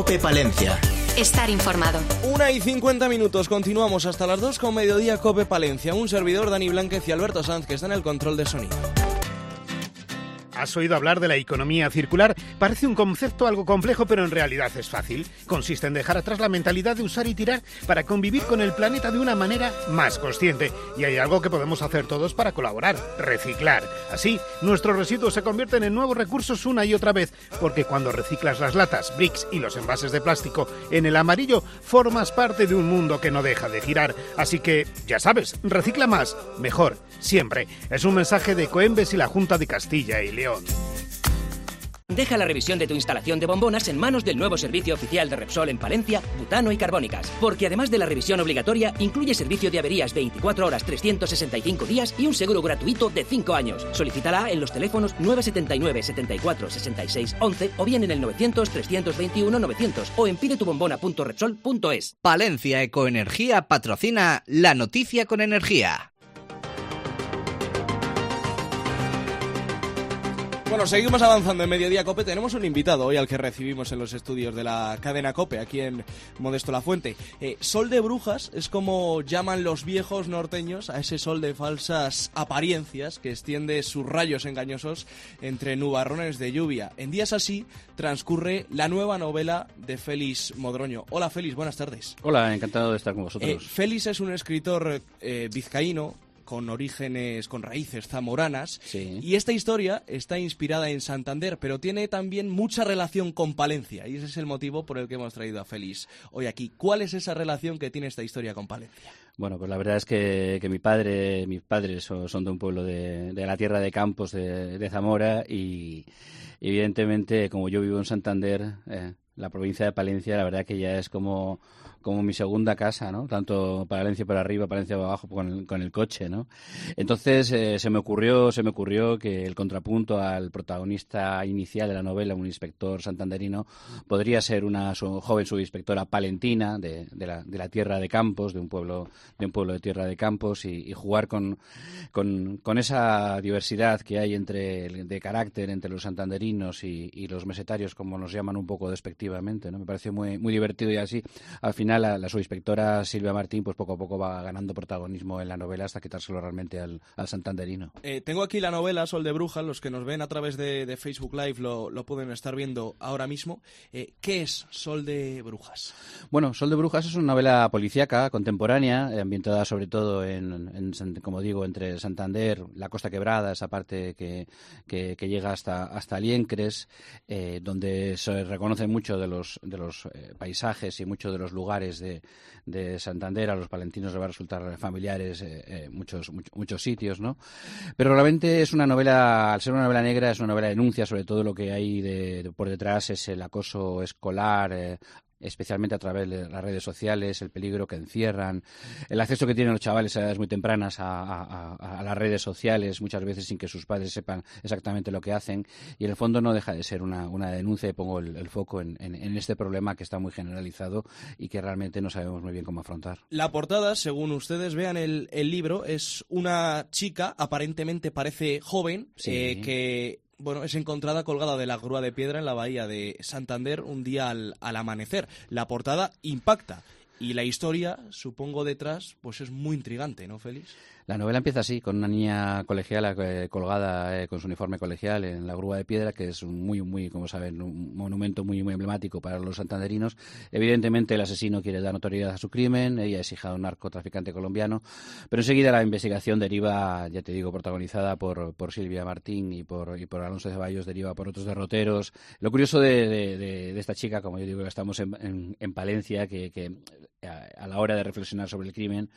COPE Palencia. Estar informado. 1:50, continuamos hasta las 2 con Mediodía COPE Palencia. Un servidor, Dani Blánquez, y Alberto Sanz, que está en el control de sonido. ¿Has oído hablar de la economía circular? Parece un concepto algo complejo, pero en realidad es fácil. Consiste en dejar atrás la mentalidad de usar y tirar para convivir con el planeta de una manera más consciente. Y hay algo que podemos hacer todos para colaborar: reciclar. Así, nuestros residuos se convierten en nuevos recursos una y otra vez, porque cuando reciclas las latas, bricks y los envases de plástico en el amarillo, formas parte de un mundo que no deja de girar. Así que, ya sabes, recicla más, mejor, siempre. Es un mensaje de Coembes y la Junta de Castilla y León. Deja la revisión de tu instalación de bombonas en manos del nuevo servicio oficial de Repsol en Palencia, Butano y Carbónicas, porque además de la revisión obligatoria, incluye servicio de averías 24 horas, 365 días y un seguro gratuito de 5 años. Solicítala en los teléfonos 979 74 66 11 o bien en el 900 321 900 o en pidetubombona.repsol.es. Palencia Ecoenergía patrocina La Noticia con Energía. Bueno, seguimos avanzando en Mediodía COPE. Tenemos un invitado hoy al que recibimos en los estudios de la cadena COPE, aquí en Modesto La Fuente. Sol de brujas es como llaman los viejos norteños a ese sol de falsas apariencias que extiende sus rayos engañosos entre nubarrones de lluvia. En días así transcurre la nueva novela de Félix Modroño. Hola Félix, buenas tardes. Hola, encantado de estar con vosotros. Félix es un escritor vizcaíno, con orígenes, con raíces zamoranas, sí. Y esta historia está inspirada en Santander, pero tiene también mucha relación con Palencia, y ese es el motivo por el que hemos traído a Félix hoy aquí. ¿Cuál es esa relación que tiene esta historia con Palencia? Bueno, pues la verdad es que mis padres son de un pueblo de la tierra de Campos, de Zamora, y evidentemente, como yo vivo en Santander, la provincia de Palencia, la verdad que ya es como mi segunda casa, ¿no? Tanto Palencia por arriba, Palencia por abajo con el coche, ¿no? Entonces se me ocurrió que el contrapunto al protagonista inicial de la novela, un inspector santanderino, podría ser una joven subinspectora palentina de la tierra de Campos, de un pueblo de tierra de Campos, y jugar con esa diversidad que hay de carácter entre los santanderinos y los mesetarios, como nos llaman un poco despectivamente, ¿no? Me pareció muy, muy divertido, y así al final la subinspectora Silvia Martín pues poco a poco va ganando protagonismo en la novela hasta quitárselo realmente al santanderino. Tengo aquí la novela Sol de Brujas. Los que nos ven a través de Facebook Live lo pueden estar viendo ahora mismo. ¿Qué es Sol de Brujas? Bueno, Sol de Brujas es una novela policíaca contemporánea, ambientada sobre todo como digo, entre Santander, la Costa Quebrada, esa parte que llega hasta Liencres, donde se reconoce mucho de los paisajes y mucho de los lugares de Santander. A los palentinos les va a resultar familiares muchos sitios, ¿no? Pero realmente es una novela, al ser una novela negra, es una novela de denuncia. Sobre todo lo que hay por detrás es el acoso escolar, especialmente a través de las redes sociales, el peligro que encierran, el acceso que tienen los chavales a edades muy tempranas a las redes sociales, muchas veces sin que sus padres sepan exactamente lo que hacen, y en el fondo no deja de ser una denuncia, y pongo el foco en este problema que está muy generalizado y que realmente no sabemos muy bien cómo afrontar. La portada, según ustedes vean el libro, es una chica, aparentemente parece joven, sí. Que es encontrada colgada de la grúa de piedra en la bahía de Santander un día al amanecer. La portada impacta y la historia, supongo detrás, pues es muy intrigante, ¿no, Félix? La novela empieza así, con una niña colegiala colgada con su uniforme colegial en la grúa de piedra, que es muy, como saben, un monumento muy, muy emblemático para los santanderinos. Evidentemente el asesino quiere dar notoriedad a su crimen, ella es hija de un narcotraficante colombiano, pero enseguida la investigación deriva, ya te digo, protagonizada por Silvia Martín y por Alonso Ceballos, deriva por otros derroteros. Lo curioso de esta chica, como yo digo, estamos en Palencia, que a la hora de reflexionar sobre el crimen,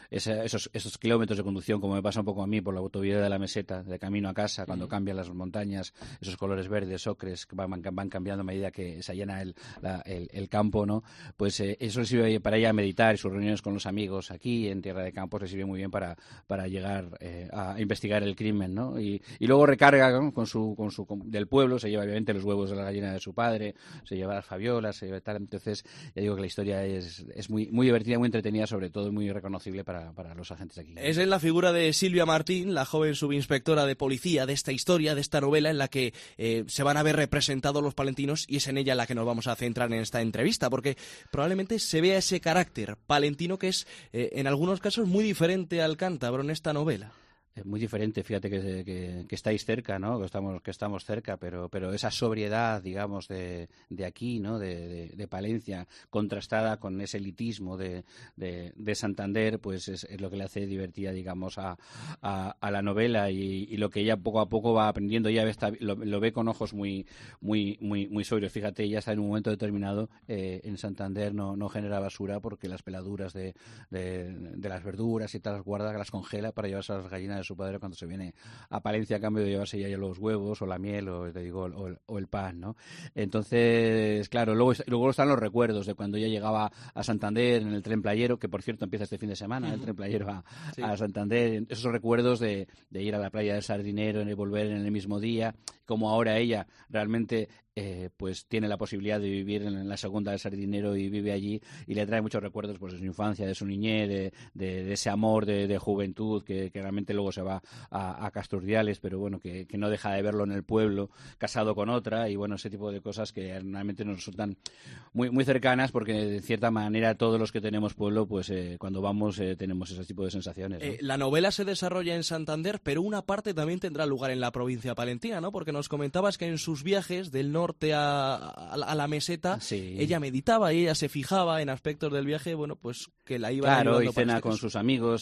esos kilómetros de conducción, como me pasa un poco a mí por la autovía de la Meseta, de camino a casa, cuando cambian las montañas, esos colores verdes, ocres, que van cambiando a medida que se allana el campo, ¿no? Pues eso le sirve para ella meditar, y sus reuniones con los amigos aquí en Tierra de Campos le sirve muy bien para llegar a investigar el crimen, ¿no? Y luego recarga, ¿no? del pueblo, se lleva obviamente los huevos de la gallina de su padre, se lleva las fabiolas, se lleva tal. Entonces ya digo que la historia es muy, muy divertida, muy entretenida, sobre todo muy reconocible para para los agentes aquí. Es en la figura de Silvia Martín, la joven subinspectora de policía de esta historia, de esta novela, en la que se van a ver representados los palentinos, y es en ella en la que nos vamos a centrar en esta entrevista, porque probablemente se vea ese carácter palentino que es en algunos casos muy diferente al cántabro en esta novela. Es muy diferente, fíjate que estáis cerca, ¿no? Que estamos cerca, pero esa sobriedad, digamos, de aquí, ¿no? De Palencia, contrastada con ese elitismo de Santander, pues es lo que le hace divertida, digamos, a la novela, y lo que ella poco a poco va aprendiendo. Ella lo ve con ojos muy sobrios. Fíjate, ella está en un momento determinado en Santander no genera basura, porque las peladuras de las verduras y tal las guarda, las congela para llevarse a las gallinas de su padre cuando se viene a Palencia, a cambio de llevarse ya los huevos o la miel o el pan, ¿no? Entonces, claro, luego están los recuerdos de cuando ella llegaba a Santander en el tren playero, que por cierto empieza este fin de semana, el tren playero a Santander. Esos recuerdos de ir a la playa del Sardinero, en el volver en el mismo día, como ahora ella realmente pues tiene la posibilidad de vivir en la segunda del Sardinero y vive allí, y le trae muchos recuerdos, pues, de su infancia, de su niñez, de ese amor de juventud que realmente luego se va a Casturdiales, pero bueno, que no deja de verlo en el pueblo, casado con otra, y bueno, ese tipo de cosas que realmente nos resultan muy, muy cercanas, porque de cierta manera todos los que tenemos pueblo, pues cuando vamos tenemos ese tipo de sensaciones, ¿no? La novela se desarrolla en Santander, pero una parte también tendrá lugar en la provincia palentina, ¿no? Porque nos comentabas que en sus viajes del norte a la meseta, sí, ella meditaba y ella se fijaba en aspectos del viaje, bueno, pues que la iban ayudando. Claro, y cena con sus amigos,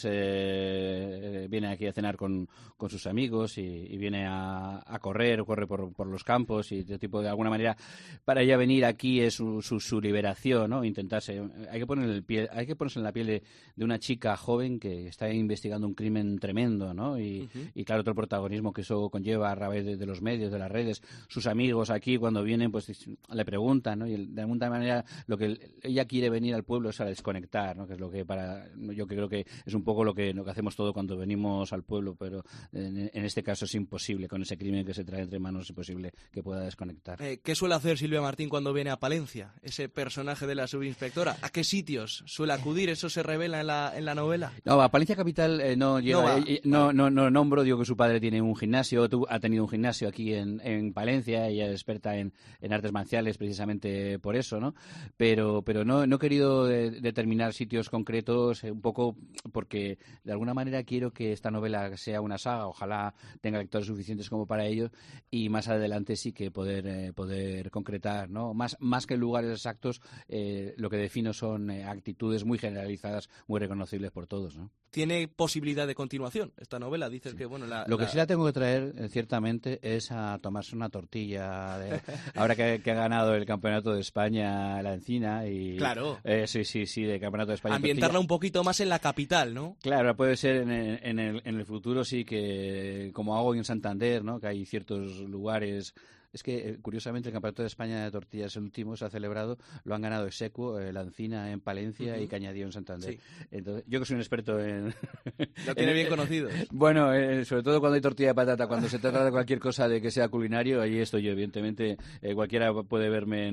viene aquí a cenar con sus amigos y viene a corre por los campos, y de alguna manera para ella venir aquí es su liberación, ¿no? Intentarse, hay que ponerse en la piel de una chica joven que está investigando un crimen tremendo, ¿no? Y claro, todo el protagonismo que eso conlleva a través de los medios, de las redes. Sus amigos aquí, cuando vienen, pues le preguntan, ¿no? Y de alguna manera lo que ella quiere venir al pueblo es a desconectar, ¿no? Que es lo que yo creo que es un poco lo que hacemos todo cuando venimos al pueblo, pero en este caso es imposible. Con ese crimen que se trae entre manos es imposible que pueda desconectar. ¿Qué suele hacer Silvia Martín cuando viene a Palencia? Ese personaje de la subinspectora, ¿a qué sitios suele acudir? ¿Eso se revela en la novela? No, a Palencia capital no llega. No nombro, digo que su padre tiene un gimnasio, ha tenido un gimnasio aquí en Palencia. Ella es experta en artes marciales precisamente por eso, ¿no? Pero no he querido determinar sitios concretos, un poco porque de alguna manera quiero que esta novela sea una saga, ojalá tenga lectores suficientes como para ello, y más adelante sí que poder concretar, ¿no? Más que lugares exactos, lo que defino son actitudes muy generalizadas, muy reconocibles por todos, ¿no? ¿Tiene posibilidad de continuación esta novela? Dices sí. Que, bueno... Lo que sí la tengo que traer, ciertamente, es a tomarse una tortilla, ahora que ha ganado el Campeonato de España la Encina, y... Claro. Sí, de Campeonato de España. Ambientarla un poquito más en la capital, ¿no? Claro, puede ser en el futuro, sí, que como hago en Santander, ¿no? Que hay ciertos lugares... Es que, curiosamente, el Campeonato de España de Tortillas, el último, se ha celebrado, lo han ganado Execuo, la Encina en Palencia y Cañadío en Santander. Sí. Entonces, yo que soy un experto en... Lo tiene bien conocido. Bueno, sobre todo cuando hay tortilla de patata, cuando se trata de cualquier cosa de que sea culinario, ahí estoy yo, evidentemente. Cualquiera puede verme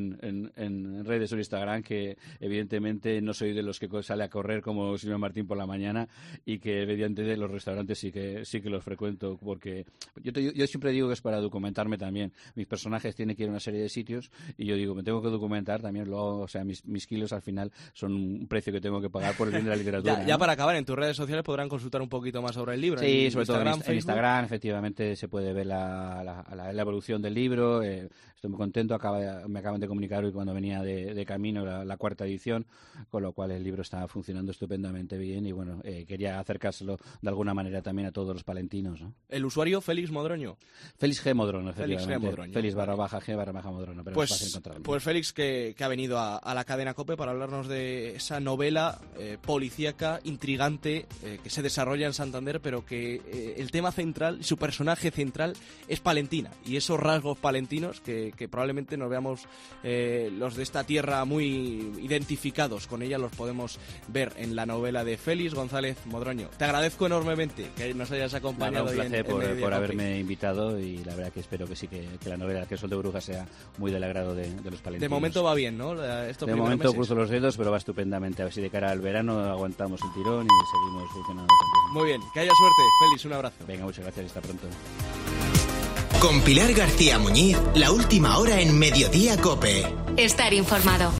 en redes o en Instagram, que evidentemente no soy de los que sale a correr como Silvia Martín por la mañana, y que evidentemente los restaurantes sí que los frecuento, porque yo siempre digo que es para documentarme también. Mis personajes tienen que ir a una serie de sitios, y yo digo, me tengo que documentar también, luego, o sea, mis kilos al final son un precio que tengo que pagar por el bien de la literatura. Ya para acabar, en tus redes sociales podrán consultar un poquito más sobre el libro. Sí, sobre todo en Instagram, efectivamente, se puede ver la evolución del libro. Estoy muy contento, me acaban de comunicar hoy cuando venía de camino la cuarta edición, con lo cual el libro está funcionando estupendamente bien, y bueno, quería acercárselo de alguna manera también a todos los palentinos, ¿no? ¿El usuario Félix Modroño? Félix G. Modroño, efectivamente. Félix G. Modroño. Félix /G /Modroño, pero es fácil encontrarlo. Pues Félix, que ha venido a la cadena COPE para hablarnos de esa novela policíaca, intrigante, que se desarrolla en Santander, pero que el tema central, su personaje central, es Palentina, y esos rasgos palentinos que probablemente nos veamos los de esta tierra muy identificados con ella, los podemos ver en la novela de Félix González Modroño. Te agradezco enormemente que nos hayas acompañado. Un placer por haberme invitado, y la verdad que espero que sí que la no verás que el Sol de Brujas sea muy del agrado de los palentinos. De momento va bien, ¿no? De momento cruzo los dedos, pero va estupendamente. A ver si de cara al verano aguantamos el tirón y seguimos funcionando también. Muy bien, que haya suerte. Félix, un abrazo. Venga, muchas gracias y hasta pronto. Con Pilar García Muñiz, la última hora en Mediodía COPE. Estar informado.